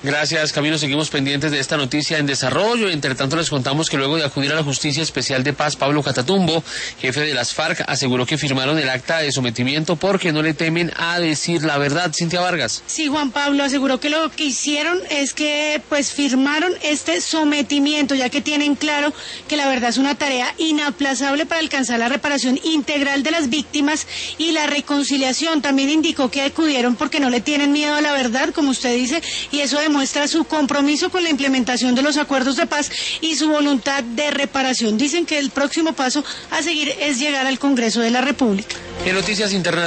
Gracias, Camilo. Seguimos pendientes de esta noticia en desarrollo. Entre tanto, les contamos que luego de acudir a la Justicia Especial de Paz, Pablo Catatumbo, jefe de las FARC, aseguró que firmaron el acta de sometimiento porque no le temen a decir la verdad. Cintia Vargas. Sí, Juan Pablo aseguró que lo que hicieron es que firmaron este sometimiento, ya que tienen claro que la verdad es una tarea inaplazable para alcanzar la reparación integral de las víctimas y la reconciliación. También indicó que acudieron porque no le tienen miedo a la verdad, como usted dice, y eso demuestra su compromiso con la implementación de los acuerdos de paz y su voluntad de reparación. Dicen que el próximo paso a seguir es llegar al Congreso de la República. En noticias internacionales.